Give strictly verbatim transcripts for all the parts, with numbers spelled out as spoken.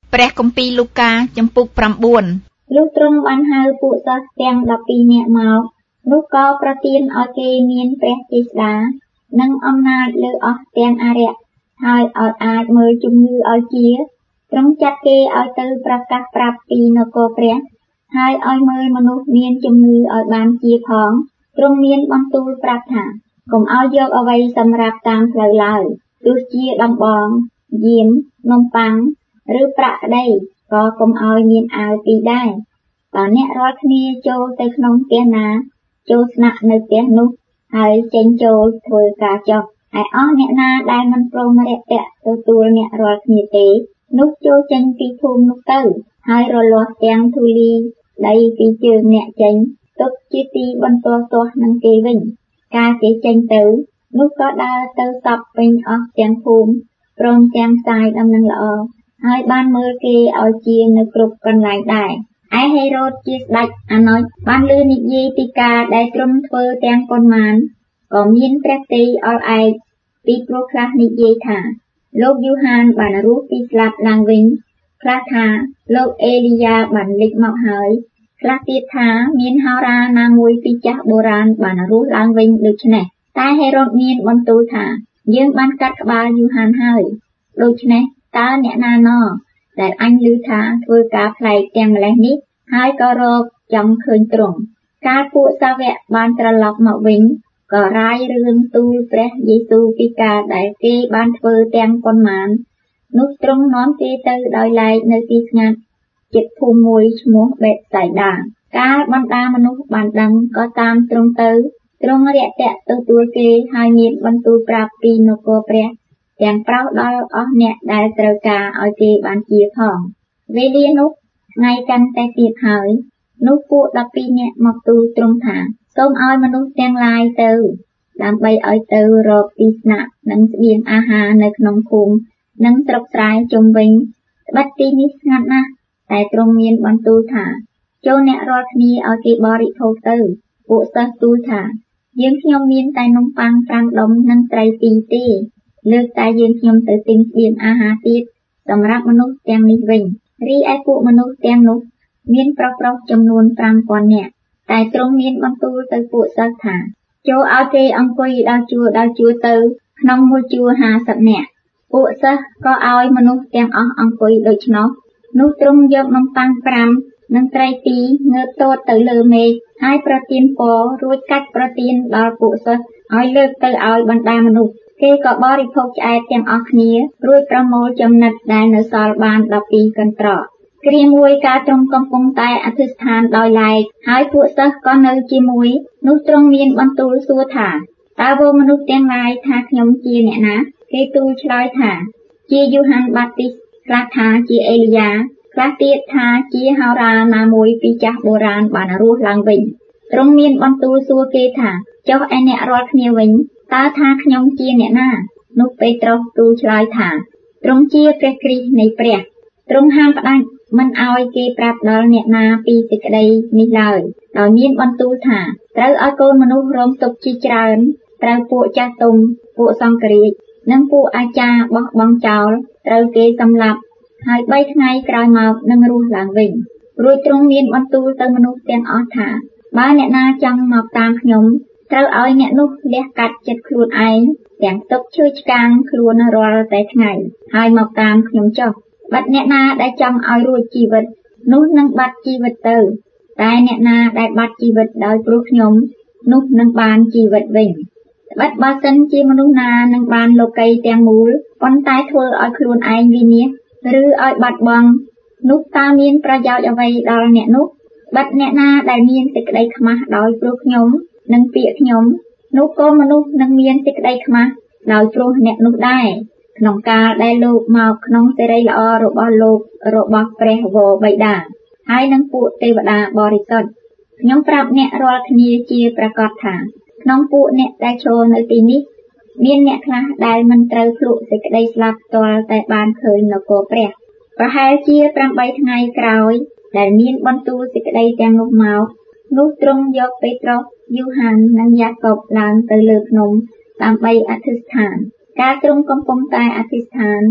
ព្រះគម្ពីរលូកាចំពុកប្រាំបួនលុះទ្រង់បានហៅពួកសិស្សទាំងដប់ពីរនាក់មកនោះក៏ប្រទានឲ្យគេមានព្រះចេស្តានិងអំណាចលើអស់ទាំងអារក្សហើយឲ្យអាចមើលជំងឺឲ្យជាទ្រង់ចាត់គេឲ្យទៅប្រកាសប្រាប់ពីនគរព្រះហើយឲ្យមើលមនុស្សមានជំងឺឲ្យបានជាផងទ្រង់មានបន្ទូលប្រាប់ថាកុំឲ្យយកអ្វីសម្រាប់តាមផ្លូវឡើយទោះជាដំបងយាមនំប៉័ងឬប្រាក់ក្តីក៏កុំឲ្យមានអាវពីរដែរបើអ្នករាល់គ្នាចូលទៅក្នុងផ្ទះណាចូលស្នាក់នៅផ្ទះនោះហើយចេញចូលធ្វើការចុះហើយអស់អ្នកណាដែលមិនព្រមរាក់ទាក់ទទួលអ្នករាល់គ្នាទេនោះចូលចេញពីភូមិនោះទៅហើយរលាស់ទាំងធូលីដីពីជើងអ្នកចេញទុកជាទីបន្ទាល់ទាស់នឹងគេវិញកាលគេចេញទៅនោះក៏ដើរទៅសពពេញអស់ទាំងភូមិព្រមទាំងផ្សាយដំណឹងល្អហើយបានមើលគេឲ្យជានៅគ្រប់កន្លែងដែរឯហេរ៉ូតជាស្ដេចអាណុចបានឮនិយាយពីការដែលទ្រង់ធ្វើទាំងប៉ុន្មានក៏មានព្រះទ័យអល់ឯកពីព្រោះខ្លះនិយាយថាលោកយូហានបានរស់ពីស្លាប់ឡើងវិញខ្លះថាលោកអេលីយ៉ាបានលេចមកហើយខ្លះទៀតថាមានហោរាណាមួយពីចាស់បុរាណបានរស់ឡើងវិញដូច្នេះតែហេរ៉ូតមានបន្ទូលថាយើងបានកាត់ក្បាលយូហានហើយដូច្នេះតើអ្នកណាណោដែលអញឮថាធ្វើការប្លែកទាំងម្លេះនេះហើយក៏រកចង់ឃើញទ្រង់កាលពួកសាវកបានត្រឡប់មកវិញក៏រាយរឿងទូលព្រះយេស៊ូវពីការដែលគេបានធ្វើទាំងប៉ុន្មាននោះទ្រង់នាំគេទៅដោយឡែកនៅទីស្ងាត់ជិតភូមិមួយឈ្មោះបេតសៃដាកាលបណ្ដាមនុស្សបានដឹងក៏តាមទ្រង់ទៅទ្រង់រាក់ទាក់ទទួលគេហើយមានបន្ទូលប្រាប់ពីនគរព្រះទាំងប្រោសដល់អស់អ្នកដែលត្រូវការឲ្យគេបានជាផងវេលានោះថ្ងៃកាន់តែទៀតហើយនោះពួកដប់ពីរនាក់មកទូលទ្រង់ថាសូមឲ្យមនុស្សទាំងឡាយទៅដើម្បីឲ្យទៅរកទីស្នាក់និងស្បៀងអាហារនៅក្នុងភូមិនិងស្រុកស្រែជុំវិញត្បិតទីនេះស្ងាត់ណាស់តែទ្រង់មានបន្ទូលថាចូលអ្នករាល់គ្នាឲ្យគេបរិភោគទៅពួកសិស្សទូលថាយើងខ្ញុំមានតែនំប៉័ងប្រាំដុំនិងត្រីពីរទេលើកតែយើងខ្ញុំទៅទិញស្បៀងអាហារទៀតសម្រាប់មនុស្សទាំងនេះវិញរីឯពួកមនុស្សទាំងនោះមានប្រុសប្រុសចំនួនប្រាំពាន់នាក់តែទ្រង់មានបន្ទូលទៅពួកសិស្សថាចូលឲ្យគេអង្គុយដល់ជួរដល់ជួរទៅក្នុងមួយជួរហាសិបនាក់ពួកសិស្សក៏ឲ្យមនុស្សទាំងអស់អង្គុយដូច្នោះនោះទ្រង់យកនំប៉័ងប្រាំនិងត្រីពីរងើបទតទៅលើមេឃហើយប្រទានពររួចកាច់ប្រទានដល់ពួកសិស្សឲ្យលើកទៅឲ្យបណ្ដាមនុស្សគេក៏បរិភោគឆ្អែតទាំងអស់គ្នារួចប្រមូលចំណិតដែលនៅសល់បានដប់ពីរកន្ត្រកគ្រាមួយកាលទ្រង់កំពុងតែអធិស្ឋានដោយឡែកហើយពួកសិស្សក៏នៅជាមួយនោះទ្រង់មានបន្ទូលសួរថាតើវមនុស្សទាំងឡាយថាខ្ញុំជាអ្នកណាគេទូលឆ្លើយថាជាយូហានបាទីសខ្លះថាជាអេលីយ៉ាខ្លះទៀតថាជាហោរាណាមួយពីចាស់បុរាណបានរស់ឡើងវិញទ្រង់មានបន្ទូលសួរគេថាចុះឯអ្នករាល់គ្នាវិញតើថាខ្ញុំជាអ្នកណានោះពេត្រុសទូលឆ្លើយថាទ្រង់ជាព្រះគ្រីស្ទនៃព្រះទ្រង់ហាមផ្ដាច់មិនឲ្យគេប្រាប់ដល់អ្នកណាពីសេចក្តីនេះឡើយដោយមានបន្ទូលថាត្រូវឲ្យកូនមនុស្សរងទុក្ខជាច្រើនត្រូវពួកចាស់ទុំពួកសង្ឃរាជនិងពួកអាចារ្យបោះបង់ចោលត្រូវគេសម្លាប់ហើយបីថ្ងៃក្រោយមកនឹងរស់ឡើងវិញរួចទ្រង់មានបន្ទូលទៅមនុស្សទាំងអស់ថាបើអ្នកណាចង់មកតាមខ្ញុំត្រូវឲ្យអ្នកនោះលះកាត់ចិត្តខ្លួនឯងទាំងទុកឈឺឆ្កាងខ្លួនរាល់តែថ្ងៃហើយមកតាមខ្ញុំចុះបាត់អ្នកណាដែលចង់ឲ្យរួចជីវិតនោះនឹងបាត់ជីវិតទៅតែអ្នកណាដែលបាត់ជីវិតដោយព្រោះខ្ញុំនោះនឹងបានជីវិតវិញត្បិតបើសិនជាមនុស្សណានឹងបានលោកីទាំងមូលប៉ុន្តែធ្វើឲ្យខ្លួនឯងវិនាសឬឲ្យបាត់បង់នោះតើមានប្រយោជន៍អ្វីដល់អ្នកនោះបាត់អ្នកណាដែលមានសេចក្តីខ្មាស់ដោយព្រោះខ្ញុំនិងពាក្យខ្ញុំនោះក៏មនុស្សនឹងមានសេចក្តីខ្មាស់ដោយព្រោះអ្នកនោះដែរក្នុងកាលដែលលោកមកក្នុងសេរីល្អរបស់លោករបស់ព្រះវរបិតាហើយនឹងពួកទេវតាបរិសុទ្ធខ្ញុំប្រាប់អ្នករាល់គ្នាជាប្រកាសថាក្នុងពួកអ្នកដែលឈរនៅទីនេះមានអ្នកខ្លះដែលមិនត្រូវភ្លក់សេចក្តីស្លាប់ផ្ទាល់តែបានឃើញនគរព្រះប្រហែលជាប្រាំបីថ្ងៃក្រោយដែលមានបន្ទូលសេចក្តីទាំងនោះមកនោះទ្រង់យកពេត្រុសយូហាននិងយ៉ាកុបឡើងទៅលើភ្នំដើម្បីអធិស្ឋានកាលទ្រង់កំពុងតែអធិស្ឋាន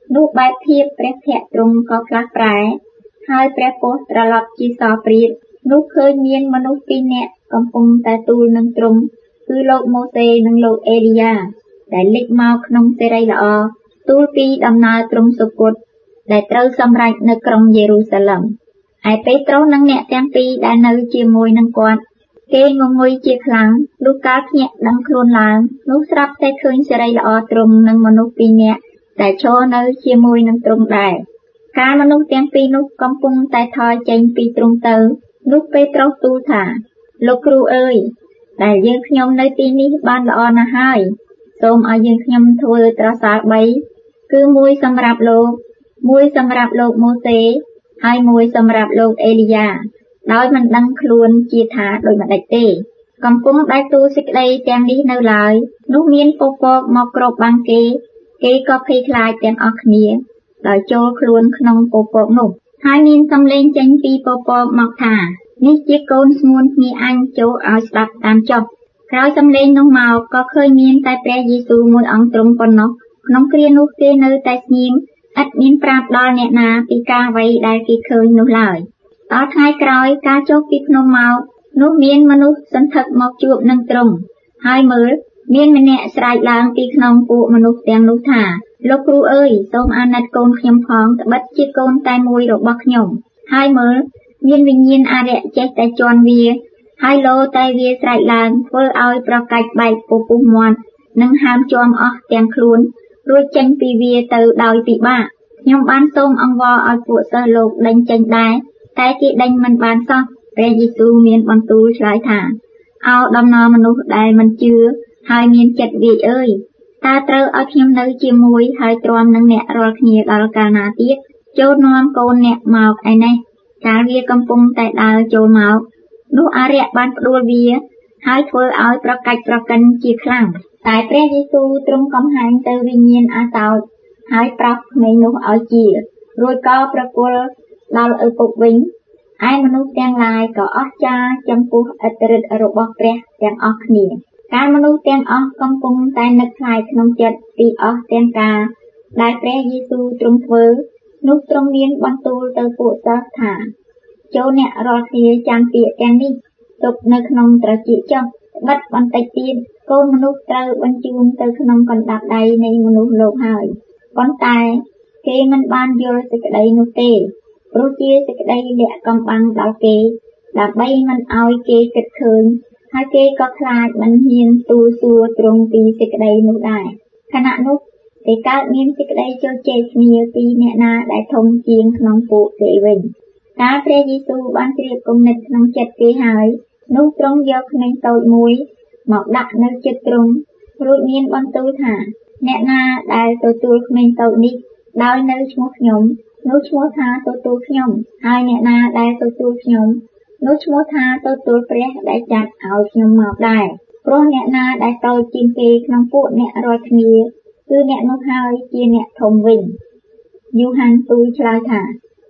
នោះបែបភាពព្រះភ័ក្ត្រទ្រង់ក៏ផ្លាស់ប្រែហើយព្រះពស្ត្រត្រឡប់ជាសព្រាតនោះឃើញមានមនុស្សពីរនាក់កំពុងតែទូលនឹងទ្រង់គឺលោកម៉ូសេនិងលោកអេលីយ៉ាដែលលេចមកក្នុងសេរីល្អទូលពីដំណើរទ្រង់សុគតដែលត្រូវសម្រេចនៅក្រុងយេរូសាឡិមឯពេត្រុសនិងអ្នកទាំងពីរដែលនៅជាមួយនឹងគាត់គេងងុយជាខ្លាំងលុះកាលភ្ញាក់ដឹងខ្លួនឡើងនោះស្រាប់តែឃើញសេរីល្អទ្រង់និងមនុស្សពីរនាក់ដែលឈរនៅជាមួយនឹងទ្រង់ដែរកាលមនុស្សទាំងពីរនោះកំពុងតែថយចេញពីទ្រង់ទៅនោះពេត្រុសទូលថាលោកគ្រូអើយដែលយើងខ្ញុំនៅទីនេះបានល្អណាស់ហើយសូមឲ្យយើងខ្ញុំធ្វើត្រសាលបីគឺមួយសម្រាប់លោកមួយសម្រាប់លោកម៉ូសេហើយមួយសម្រាប់លោកអេលីយ៉ាដោយមិនដឹងខ្លួនជាថាដូចម្ដេចទេកំពុងតែទូលសេចក្តីទាំងនេះនៅឡើយនោះមានពពកមកគ្របបាំងគេគេក៏ភ័យខ្លាចទាំងអស់គ្នាដោយចូលខ្លួនក្នុងពពកនោះហើយមានសំឡេងចេញពីពពកមកថានេះជាកូនស្ងួនគ្នាអញចូលឲ្យស្ដាប់តាមចុះក្រោយសំឡេងនោះមកក៏ឃើញមានតែព្រះយេស៊ូវមួយអង្គទ្រង់ប៉ុណ្ណោះក្នុងគ្រានោះគេនៅតែស្ងៀមឥតមានប្រាប់ដល់អ្នកណាពីការអ្វីដែលគេឃើញនោះឡើយដល់ថ្ងៃក្រោយការចុះពីភ្នំមកនោះមានមនុស្សសន្ធឹកមកជួបនឹងទ្រង់ហើយមើលមានម្នាក់ស្រែកឡើងពីក្នុងពួកមនុស្សទាំងនោះថាលោកគ្រូអើយសូមអាណិតកូនខ្ញុំផងត្បិតជាកូនតែមួយរបស់ខ្ញុំហើយមើលមានវិញ្ញាណអារក្សចេះតែជន់វាហើយលោតែវាស្រែកឡើងធ្វើឲ្យប្រកាច់បែកពពុះមាត់និងហាមជាំអស់ទាំងខ្លួនរួចចេញពីវាទៅដោយពិបាកខ្ញុំបានសូមអង្វរឲ្យពួកសិស្សលោកដេញចេញដែរតែគេដេញមិនបានសោះព្រះយេស៊ូវមានបន្ទូលឆ្លើយថាអោដំណើរមនុស្សដែលមិនជឿហើយមានចិត្តវាយអើយតើត្រូវឲ្យខ្ញុំនៅជាមួយហើយទ្រាំនឹងអ្នករាល់គ្នាដល់កាលណាទៀតចូលនាំកូនអ្នកមកឯនេះកាលវាកំពុងតែដើរចូលមកនោះអារក្សបានផ្ដួលវាហើយធ្វើឲ្យប្រកាច់ប្រកិនជាខ្លាំងតែព្រះយេស៊ូវទ្រង់កំហែងទៅវិញ្ញាណអាសោចហើយប្រោសក្មេងនោះឲ្យជារួចក៏ប្រគល់ដល់ឪពុកវិញឯមនុស្សទាំងឡាយក៏អស្ចារ្យចំពោះឥទ្ធិឫទ្ធិរបស់ព្រះទាំងអស់គ្នាកាលមនុស្សទាំងអស់កំពុងតែនឹកខ្លាចក្នុងចិត្តពីអស់ទាំងការដែលព្រះយេស៊ូវទ្រង់ធ្វើនោះទ្រង់មានបន្ទូលទៅពួកសិស្សថាចូលអ្នករាល់គ្នាចាំពាក្យទាំងនេះទុកនៅក្នុងត្រចៀកចុះត្បិតបន្តិចទៀតកូនមនុស្សត្រូវបញ្ជូនទៅក្នុងកណ្ដាប់ដៃនៃមនុស្សលោកហើយប៉ុន្តែគេមិនបានយល់សេចក្តីនោះទេព្រោះជាសេចក្តីលាក់កំបាំងដល់គេដើម្បីមិនឲ្យគេគិតឃើញហើយគេក៏ខ្លាចមិនហ៊ានទូលសួរទ្រង់ពីសេចក្តីនោះដែរខណៈនោះគេកើតមានសេចក្តីជជែកគ្នាពីអ្នកណាដែលធំជាងក្នុងពួកគេវិញកាលព្រះយេស៊ូវបានជ្រាបគំនិតក្នុងចិត្តគេហើយនោះទ្រង់យកក្មេងតូចមួយមកដាក់នៅជិតទ្រង់រួចមានបន្ទូលថាអ្នកណាដែលទទួលក្មេងតូចនេះដោយនៅឈ្មោះខ្ញុំនោះឈ្មោះថាទទួលខ្ញុំហើយអ្នកណាដែលទទួលខ្ញុំនោះឈ្មោះថាទទួលព្រះដែលចាត់ឲ្យខ្ញុំមកដែរព្រោះអ្នកណាដែលតូចជាងគេក្នុងពួកអ្នករាល់គ្នាគឺអ្នកនោះហើយជាអ្នកធំវិញយូហានទូលឆ្លើយថា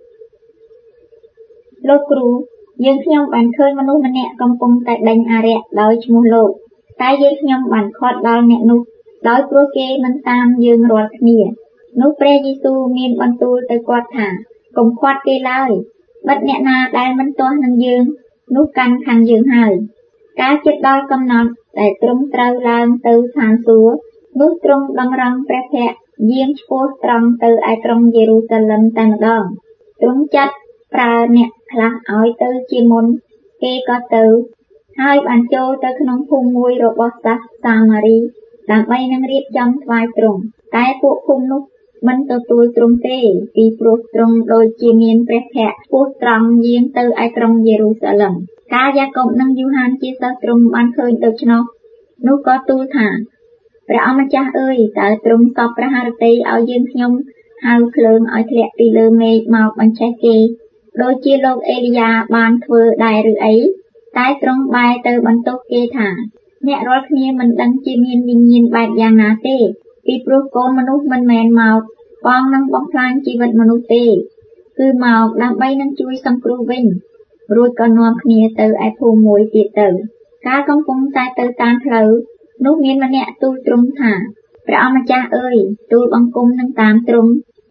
លោកគ្រូយើងខ្ញុំបានឃើញមនុស្សម្នាក់កំពុងតែដេញអារក្សដោយឈ្មោះលោកតែយើងខ្ញុំបានខាត់ដល់អ្នកនោះដោយព្រោះគេមិនតាមយើងរាល់គ្នានោះព្រះយេស៊ូវមានបន្ទូលទៅគាត់ថាកុំខាត់គេឡើយបិទអ្នកណាដែលមិនទាស់នឹងយើងនោះកាន់ខាងយើងហើយកាលជិតដល់កំណត់ដែលទ្រង់ត្រូវឡើងទៅឋានសួគ៌នោះទ្រង់ដង្រង់ព្រះភ័ក្ត្រយាងឆ្ពោះត្រង់ទៅឯក្រុងយេរូសាឡិមតែម្ដងទ្រង់ចាត់ប្រើអ្នកខ្លះឲ្យទៅជាមុនគេក៏ទៅហើយបានចូលទៅក្នុងភូមិមួយរបស់សាសសាម៉ារីដើម្បីនឹងរៀបចំថ្វាយទ្រង់តែពួកភូមិនោះមិនទទួលទ្រង់ទេពីព្រោះទ្រង់ដូចជាមានព្រះភ័ក្ត្រឆ្ពោះត្រង់យាងទៅឯក្រុងយេរូសាឡិមកាលយ៉ាកុបនិងយូហានជាសិស្សទ្រង់បានឃើញដូច្នោះនោះក៏ទូលថាព្រះអម្ចាស់អើយតើទ្រង់សពព្រះハរតីឲ្យយើងខ្ញុំហៅភ្លើងឲ្យធ្លាក់ពីលើមេឃមកបញ្ឆេះគេដូចជាលោកអេលីយ៉ាបានធ្វើដែរឬអីតែទ្រង់បែរទៅបន្ទោសគេថាអ្នករាល់គ្នាមិនដឹងជាមានវិញ្ញាណបែបយ៉ាងណាទេពីព្រោះកូនមនុស្សមិនមែនមកបងនឹងបំផ្លាញជីវិតមនុស្សទេគឺមកដើម្បីនឹងជួយសង្គ្រោះវិញរួចក៏នាំគ្នាទៅឯភូមិមួយទៀតទៅកាលកំពុងតែទៅតាមផ្លូវនោះមានម្នាក់ទូលទ្រង់ថាព្រះអម្ចាស់អើយទូលបង្គំនឹងតាមទ្រង់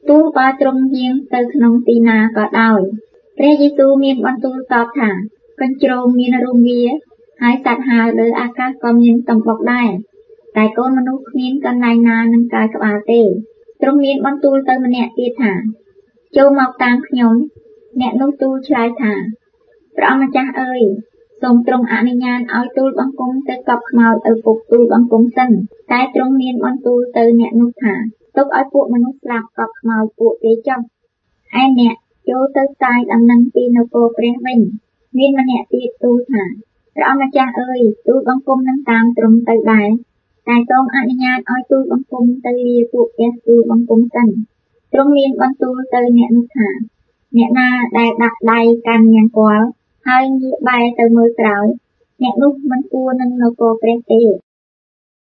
ទោះបើទ្រង់យាងទៅក្នុងទីណាក៏ដោយព្រះយេស៊ូវមានបន្ទូលតបថាកញ្ជ្រោងមានរង្វាហើយសត្វហើរលើអាកាសក៏មានតំបុកដែរតែកូនមនុស្សគ្មានកន្លែងណានឹងកើយក្បាលទេទ្រង់មានបន្ទូលទៅម្នាក់ទៀតថាចូលមកតាមខ្ញុំអ្នកនោះទូលឆ្លើយថាព្រះអម្ចាស់អើយសូមទ្រង់អនុញ្ញាតឲ្យទូលបង្គំទៅកប់ខ្មោចឪពុកទូលបង្គំសិនតែទ្រង់មានបន្ទូលទៅអ្នកនោះថាទុកឲ្យពួកមនុស្សស្លាប់កប់ខ្មោចពួកគេចុះឯអ្នកចូលទៅផ្សាយដំណឹងពីនគរព្រះវិញមានម្នាក់ទៀតទូលថាព្រះអម្ចាស់អើយទូលបង្គំនឹងតាមទ្រង់ទៅដែរតែសូមអនុញ្ញាតឲ្យទូលបង្គំទៅលាពួកព្រះទូលបង្គំសិនទ្រង់មានបន្ទូលទៅអ្នកនោះថាអ្នកណាដែលដាក់ដៃកាន់ញ៉ាំគល់ហើយងាកបែរទៅមើលក្រោយអ្នកនោះមិនគួរនឹងនគរព្រះទេ